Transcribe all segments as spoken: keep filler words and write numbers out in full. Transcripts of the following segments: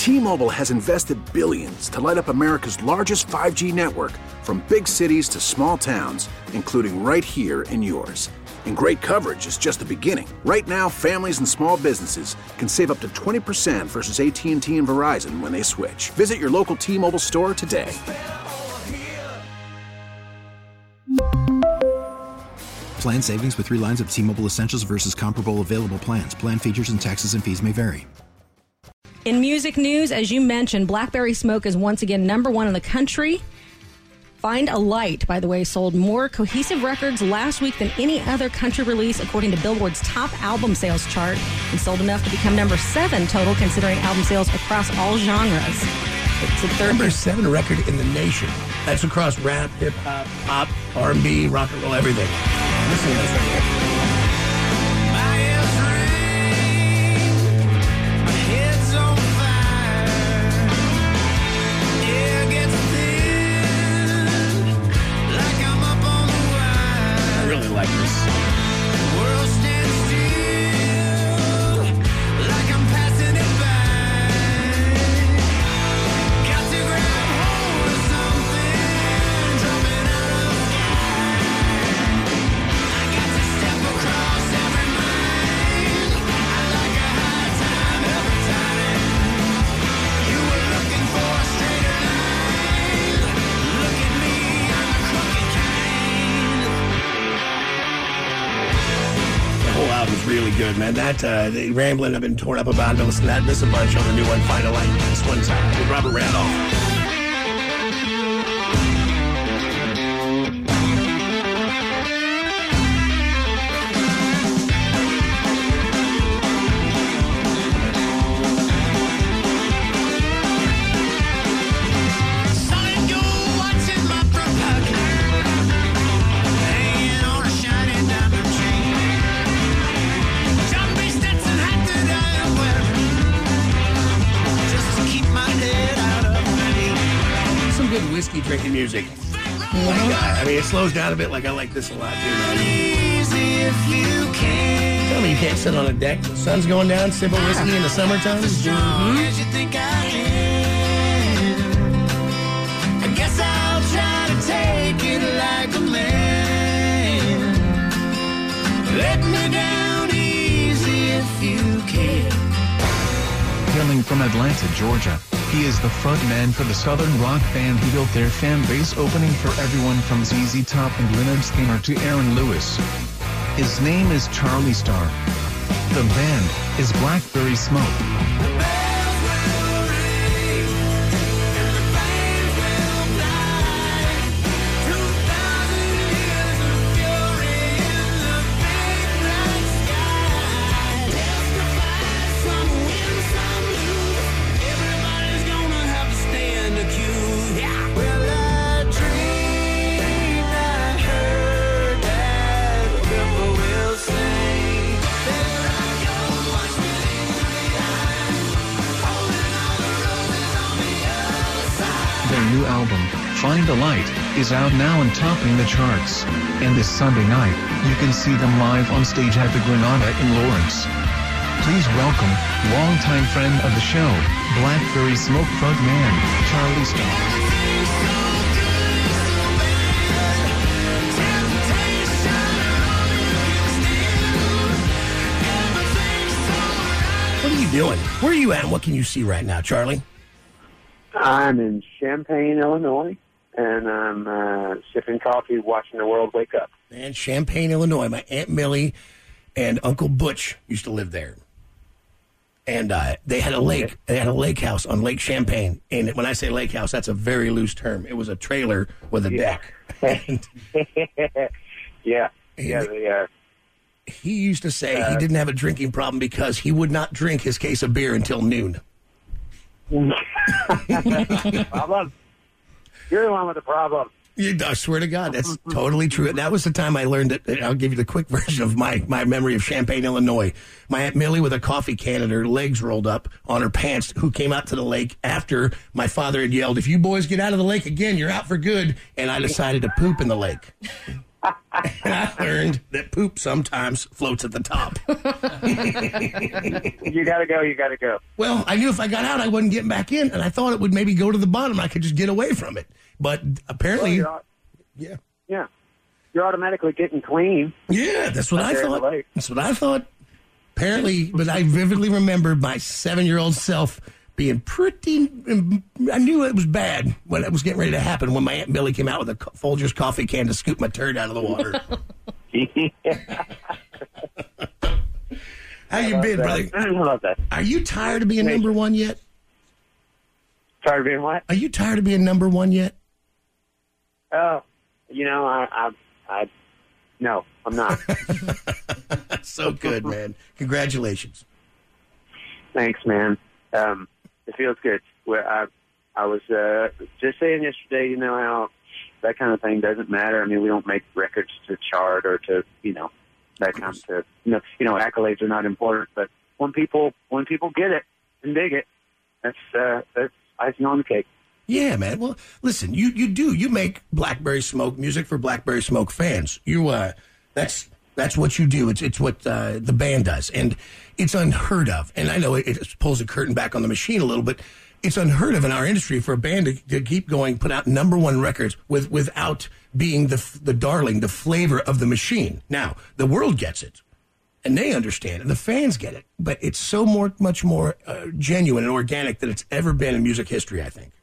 T-Mobile has invested billions to light up America's largest five G network, from big cities to small towns, including right here in yours. And great coverage is just the beginning. Right now, families and small businesses can save up to twenty percent versus A T and T and Verizon when they switch. Visit your local T-Mobile store today. Plan savings with three lines of T-Mobile Essentials versus comparable available plans. Plan features and taxes and fees may vary. In music news, as you mentioned, Blackberry Smoke is once again number one in the country. Find a Light, by the way, sold more cohesive records last week than any other country release, according to Billboard's top album sales chart, and sold enough to become number seven total, considering album sales across all genres. It's the third number seven record in the nation. That's across rap, hip-hop, pop, R and B, rock and roll, everything. Listen to this right here. Really good, man. That uh, the Ramblin', I've been torn up about it. Listen to that. This a bunch on the new one, Find a Light. This one's uh, with Robert Randolph. Whiskey drinking music. Mm-hmm. Like, uh, I mean, it slows down a bit. Like, I like this a lot too, man. Easy if you can. Tell me you can't sit on a deck. The sun's going down, sip a whiskey in the summertime. Mm-hmm. As you think I am. I guess I'll try to take it like a man. Let me down easy if you can. Hailing from Atlanta, Georgia, he is the frontman for the southern rock band who built their fan base, opening for everyone from Z Z Top and Lynyrd Skynyrd to Aaron Lewis. His name is Charlie Starr. The band is Blackberry Smoke. New album, Find a Light, is out now and topping the charts. And this Sunday night, you can see them live on stage at the Granada in Lawrence. Please welcome, longtime friend of the show, Blackberry Smoke frontman, Charlie Starr. What are you doing? Where are you at and what can you see right now, Charlie? I'm in Champaign, Illinois, and I'm uh, sipping coffee, watching the world wake up. Man, Champaign, Illinois. My Aunt Millie and Uncle Butch used to live there. And uh, they had a lake. They had a lake house on Lake Champlain. And when I say lake house, that's a very loose term. It was a trailer with a yeah. deck. And, yeah. Yeah, they are. He used to say uh, he didn't have a drinking problem because he would not drink his case of beer until noon. Problem. You're the one with the problem. You, I swear to God, that's totally true. That was the time I learned that. I'll give you the quick version of my, my memory of Champaign, Illinois. My Aunt Millie with a coffee can and her legs rolled up on her pants, who came out to the lake after my father had yelled, "If you boys get out of the lake again, you're out for good." And I decided to poop in the lake. And I learned that poop sometimes floats at the top. You got to go, you got to go. Well, I knew if I got out, I wasn't getting back in, and I thought it would maybe go to the bottom. I could just get away from it. But apparently, well, yeah. Yeah. You're automatically getting clean. Yeah, that's what I there in the thought. lake. That's what I thought. Apparently, but I vividly remember my seven-year-old self being pretty. I knew it was bad when it was getting ready to happen. When my Aunt Millie came out with a Folgers coffee can to scoop my turd out of the water. How you been, brother? I love that. Are you tired of being number one yet? Tired of being what? Are you tired of being number one yet? Oh, you know, I, I, I, no, I'm not. So good, man. Congratulations. Thanks, man. Um, it feels good. Where I, I was uh, just saying yesterday, you know how that kind of thing doesn't matter. I mean, we don't make records to chart or to, you know, that kind of, you know, you know, accolades are not important. But when people, when people get it and dig it, that's uh, that's icing on the cake. Yeah, man. Well, listen, you, you do. You make Blackberry Smoke music for Blackberry Smoke fans. You uh, that's that's what you do. It's it's what uh, the band does, and it's unheard of. And I know it, it pulls the curtain back on the machine a little, but it's unheard of in our industry for a band to, to keep going, put out number one records with without being the the darling, the flavor of the machine. Now the world gets it, and they understand, and the fans get it. But it's so more, much more uh, genuine and organic than it's ever been in music history, I think.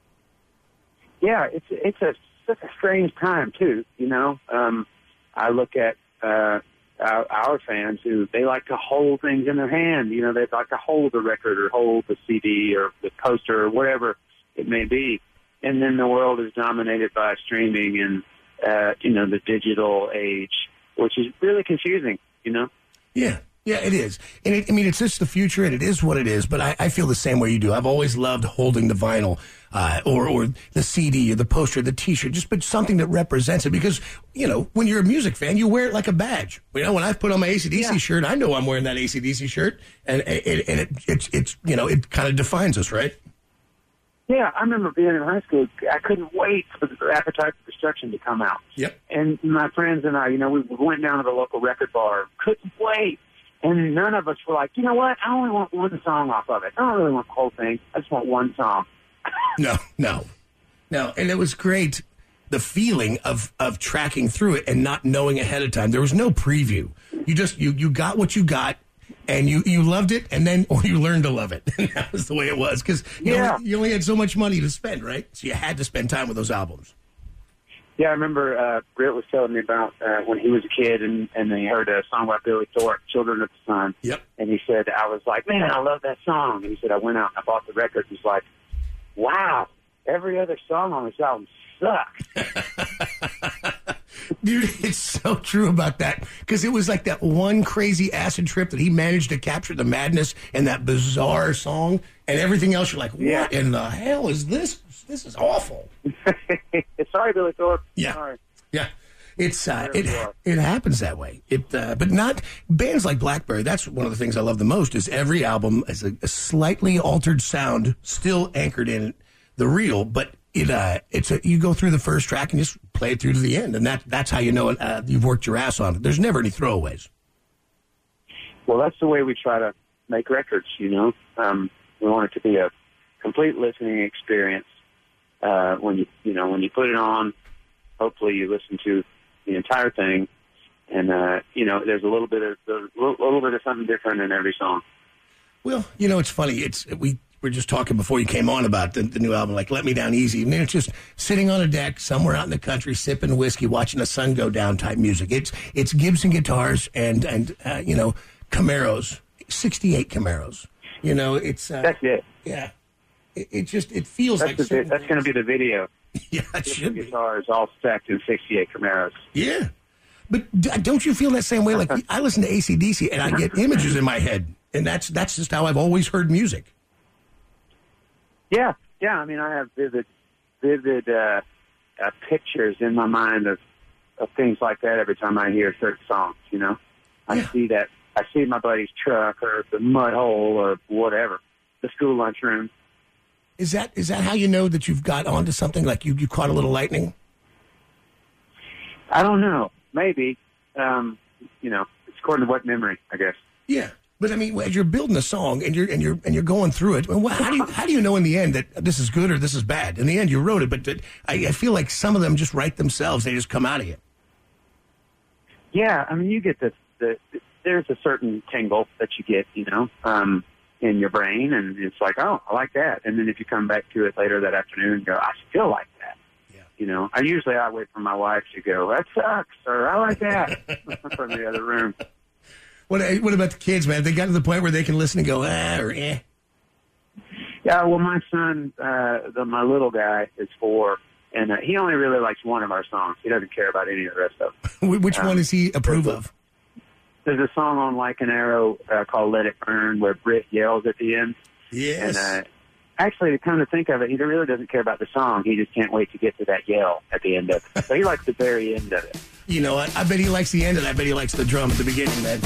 Yeah, it's it's a such a strange time too. You know, um, I look at uh, our, our fans who they like to hold things in their hand. You know, they like to hold the record or hold the C D or the poster or whatever it may be. And then the world is dominated by streaming and uh, you know, the digital age, which is really confusing. You know. Yeah. Yeah, it is. And it, I mean, it's just the future, and it is what it is, but I, I feel the same way you do. I've always loved holding the vinyl uh, or, or the C D or the poster, the T-shirt, just but something that represents it. Because, you know, when you're a music fan, you wear it like a badge. You know, when I put on my A C D C yeah. shirt, I know I'm wearing that A C D C shirt, and, it, and it, it's, it's, you know, it kind of defines us, right? Yeah, I remember being in high school. I couldn't wait for the Appetite for Destruction to come out. Yep. And my friends and I, you know, we went down to the local record bar, couldn't wait. And none of us were like, you know what? I only want one song off of it. I don't really want the whole thing. I just want one song. no, no, no. And it was great, the feeling of, of tracking through it and not knowing ahead of time. There was no preview. You just, you, you got what you got, and you, you loved it, and then, or you learned to love it. And that was the way it was. Because you, yeah. you only had so much money to spend, right? So you had to spend time with those albums. Yeah, I remember uh, Britt was telling me about uh, when he was a kid and, and he heard a song by Billy Thorpe, Children of the Sun. Yep. And he said, I was like, man, I love that song. And he said, I went out and I bought the record. He's like, wow, every other song on this album sucks. Dude, it's so true about that. Because it was like that one crazy acid trip that he managed to capture the madness in that bizarre song. And everything else, you're like, what yeah. in the hell is this? This is awful. Sorry, Billy Thorpe. Yeah. Sorry. Yeah. It's uh, it it happens that way. It uh, but not bands like Blackberry. That's one of the things I love the most. Is every album is a, a slightly altered sound, still anchored in the real, but it uh, it's a, you go through the first track and just play it through to the end, and that that's how you know it, uh, you've worked your ass on it. There's never any throwaways. Well, that's the way we try to make records. You know, um, we want it to be a complete listening experience. Uh, when you you know when you put it on, hopefully you listen to the entire thing, and uh, you know there's a little bit of a little, little bit of something different in every song. Well, you know it's funny. It's we were just talking before you came on about the, the new album, like "Let Me Down Easy." I mean, it's just sitting on a deck somewhere out in the country, sipping whiskey, watching the sun go down type music. It's it's Gibson guitars and and uh, you know Camaros, sixty-eight Camaros. You know, it's uh, that's it. Yeah. It, it just it feels that's like the, certain that's going to be the video. Yeah, it should be. Guitars all stacked in sixty-eight Camaros. Yeah, but d- don't you feel that same way? Like I listen to A C D C and I get images in my head, and that's that's just how I've always heard music. Yeah, yeah. I mean, I have vivid, vivid uh, uh, pictures in my mind of of things like that every time I hear certain songs. You know, I Yeah. see that. I see my buddy's truck or the mud hole or whatever, the school lunchroom. Is that is that how you know that you've got onto something? Like you, you caught a little lightning? I don't know. Maybe. Um, you know, it's according to what memory, I guess. Yeah. But I mean, as you're building a song and you're and you're and you're going through it, well, how do you how do you know in the end that this is good or this is bad? In the end, you wrote it, but I, I feel like some of them just write themselves; they just come out of you. Yeah, I mean, you get this. The, there's a certain tingle that you get, you know, um, in your brain, and it's like, oh, I like that. And then if you come back to it later that afternoon and go, I still like that. Yeah. You know, I usually I wait for my wife to go, that sucks, or I like that from the other room. What What about the kids, man? They got to the point where they can listen and go, ah, or eh. Yeah, well, my son, uh, the, my little guy, is four, and uh, he only really likes one of our songs. He doesn't care about any of the rest of them. Which um, one does he approve there's of? A, there's a song on Like an Arrow uh, called Let It Burn where Britt yells at the end. Yes. And uh, actually, to come to think of it, he really doesn't care about the song. He just can't wait to get to that yell at the end of it. So he likes the very end of it. You know what? I bet he likes the end of it. I bet he likes the drum at the beginning, man.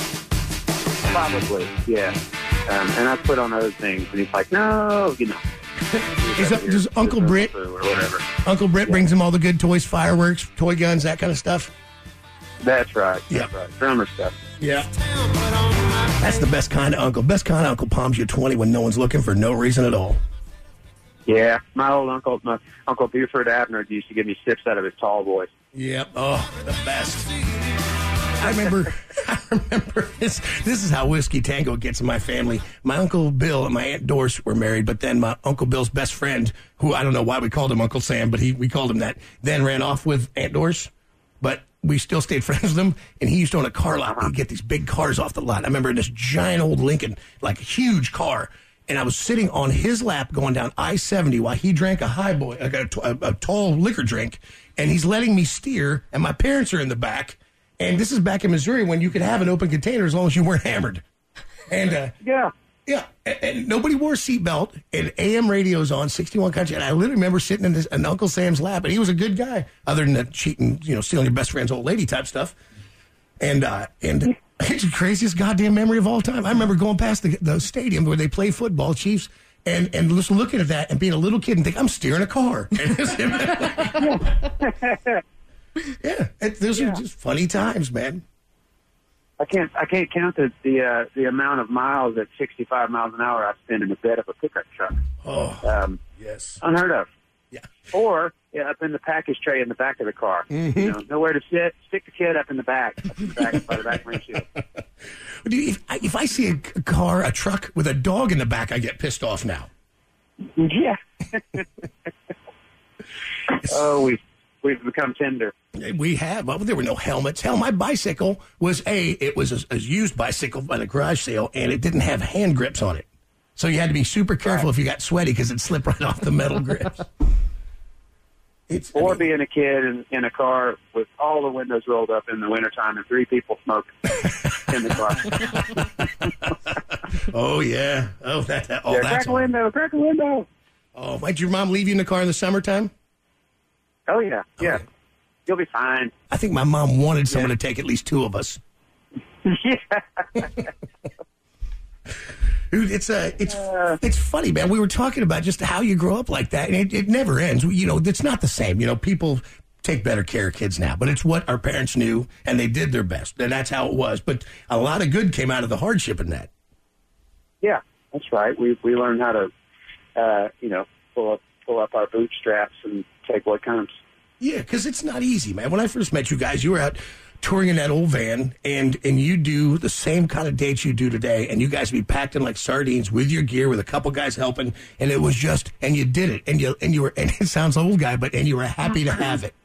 Probably, yeah. Um, and I put on other things, and he's like, no, you know. Is that, does Uncle Britt, or whatever. Uncle Britt yeah. brings him all the good toys, fireworks, toy guns, that kind of stuff? That's right. That's yeah. right. Drummer stuff. Yeah. That's the best kind of uncle. Best kind of uncle palms you twenty when no one's looking for no reason at all. Yeah. My old uncle, my Uncle Buford Abner, used to give me sips out of his tall boys. Yep. Oh, the best. I remember, I remember this. This is how Whiskey Tango gets in my family. My Uncle Bill and my Aunt Doris were married, but then my Uncle Bill's best friend, who I don't know why we called him Uncle Sam, but he we called him that, then ran off with Aunt Doris. But we still stayed friends with him, and he used to own a car lot. He'd get these big cars off the lot. I remember in this giant old Lincoln, like a huge car, and I was sitting on his lap going down I seventy while he drank a highboy, a, a, a tall liquor drink, and he's letting me steer, and my parents are in the back. And this is back in Missouri when you could have an open container as long as you weren't hammered. And uh, yeah, yeah, and, and nobody wore a seatbelt. And A M radio's on sixty-one Country. And I literally remember sitting in, this, in Uncle Sam's lap, and he was a good guy, other than that cheating, you know, stealing your best friend's old lady type stuff. And uh, and it's the craziest goddamn memory of all time. I remember going past the, the stadium where they play football, Chiefs, and and just looking at that and being a little kid and think I'm steering a car. Yeah, it, those yeah. are just funny times, man. I can't, I can't count the the, uh, the amount of miles at sixty-five miles an hour I spend in the bed of a pickup truck. Oh, um, yes, unheard of. Yeah, or yeah, up in the package tray in the back of the car. Mm-hmm. You know, nowhere to sit. Stick the kid up in the back, up in the back by the back windshield. Dude, if I, if I see a car, a truck with a dog in the back, I get pissed off now. Yeah. oh, we. We've become tender. We have. Well, there were no helmets. Hell, my bicycle was a, it was a, a used bicycle by the garage sale, and it didn't have hand grips on it. So you had to be super careful right. if you got sweaty because it'd slip right off the metal grips. It's, or I mean, being a kid in, in a car with all the windows rolled up in the wintertime and three people smoking in the car. oh, yeah. Oh, that, that, oh yeah, that's crack a window, crack a window. Oh, might your mom leave you in the car in the summertime? Oh, yeah, yeah. Okay. You'll be fine. I think my mom wanted someone yeah. to take at least two of us. yeah. Dude, it's uh, it's uh, it's funny, man. We were talking about just how you grow up like that, and it, it never ends. You know, it's not the same. You know, people take better care of kids now, but it's what our parents knew, and they did their best, and that's how it was. But a lot of good came out of the hardship in that. Yeah, that's right. We we learned how to, uh, you know, pull up pull up our bootstraps and take what comes. Yeah, because it's not easy, man. When I first met you guys, you were out touring in that old van, and and you do the same kind of dates you do today, and you guys be packed in like sardines with your gear, with a couple guys helping, and it was just, and you did it, and you and you were, and it sounds old guy, but and you were happy to have it.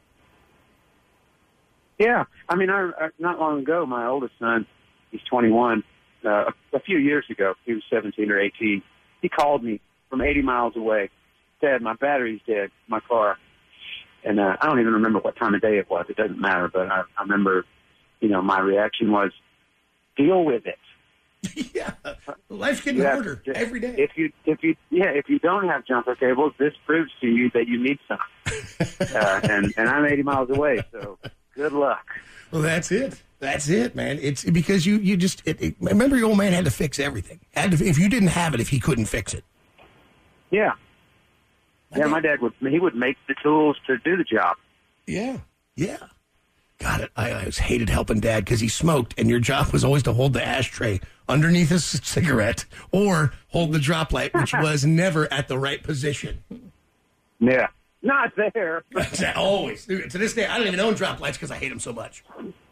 Yeah, I mean, I, I not long ago, my oldest son, he's twenty-one. Uh, a, a few years ago, he was seventeen or eighteen. He called me from eighty miles away. Dad, my battery's dead, my car. And uh, I don't even remember what time of day it was. It doesn't matter. But I, I remember, you know, my reaction was, deal with it. yeah, life's getting yeah, harder every day. If you, if you, yeah, if you don't have jumper cables, this proves to you that you need some. uh, and and I'm eighty miles away, so good luck. Well, that's it. That's it, man. It's because you you just it, it, remember your old man had to fix everything. Had to, if you didn't have it, if he couldn't fix it. Yeah. Yeah, my dad would, he would make the tools to do the job. Yeah, yeah. God, I, I was hated helping Dad because he smoked, and your job was always to hold the ashtray underneath his cigarette or hold the drop light, which was never at the right position. Yeah, not there. Always. To this day, I don't even own drop lights because I hate them so much.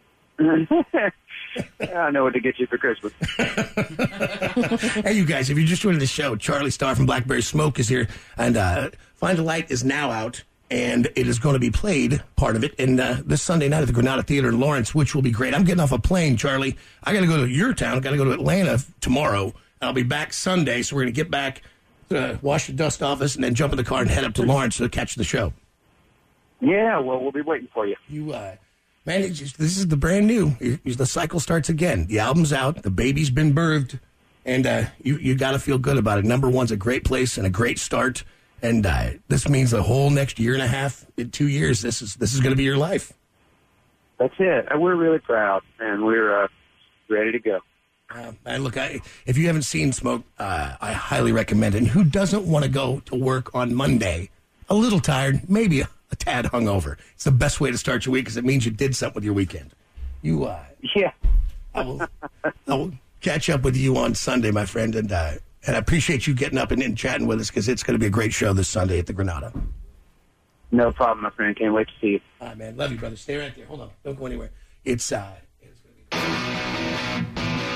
I know what to get you for Christmas. Hey, you guys, if you're just joining the show, Charlie Starr from Blackberry Smoke is here, and uh, Find a Light is now out, and it is going to be played, part of it, in uh, this Sunday night at the Granada Theater in Lawrence, which will be great. I'm getting off a plane, Charlie. I got to go to your town. I got to go to Atlanta tomorrow, and I'll be back Sunday, so we're going to get back, uh, wash the dust off us, and then jump in the car and head up to Lawrence to catch the show. Yeah, well, we'll be waiting for you. You, uh... Man, it's just, this is the brand new. The cycle starts again. The album's out. The baby's been birthed. And uh, you, you got to feel good about it. Number one's a great place and a great start. And uh, this means the whole next year and a half, in two years, this is this is going to be your life. That's it. We're really proud, and we're uh, ready to go. Uh, and look, I, if you haven't seen Smoke, uh, I highly recommend it. And who doesn't want to go to work on Monday a little tired, maybe a a tad hungover? It's the best way to start your week because it means you did something with your weekend. You, uh, yeah. I will, I will catch up with you on Sunday, my friend, and uh, and I appreciate you getting up and, and chatting with us because it's going to be a great show this Sunday at the Granada. No problem, my friend. Can't wait to see you. All right, man. Love you, brother. Stay right there. Hold on. Don't go anywhere. It's uh, it's going to be.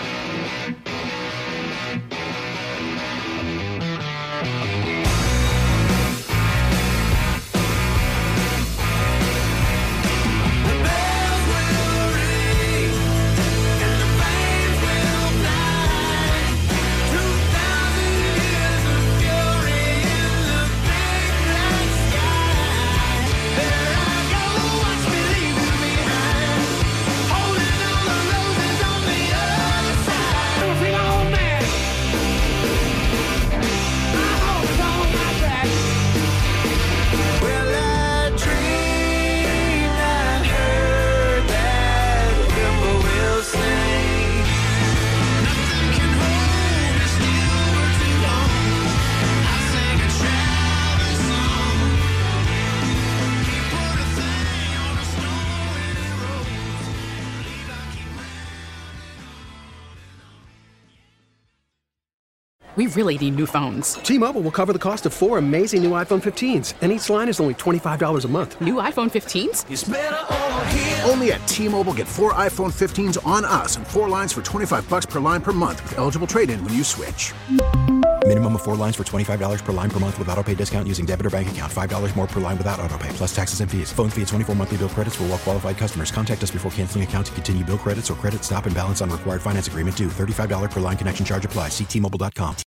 We really need new phones. T-Mobile will cover the cost of four amazing new iPhone fifteens, and each line is only twenty-five dollars a month. New iPhone fifteens? It's better over here. Only at T-Mobile, get four iPhone fifteens on us and four lines for twenty-five dollars per line per month with eligible trade-in when you switch. Minimum of four lines for twenty-five dollars per line per month with autopay discount using debit or bank account. five dollars more per line without autopay, plus taxes and fees. Phone fee at twenty-four monthly bill credits for well-qualified customers. Contact us before canceling account to continue bill credits or credit stop and balance on required finance agreement due. thirty-five dollars per line connection charge applies. See T Mobile dot com.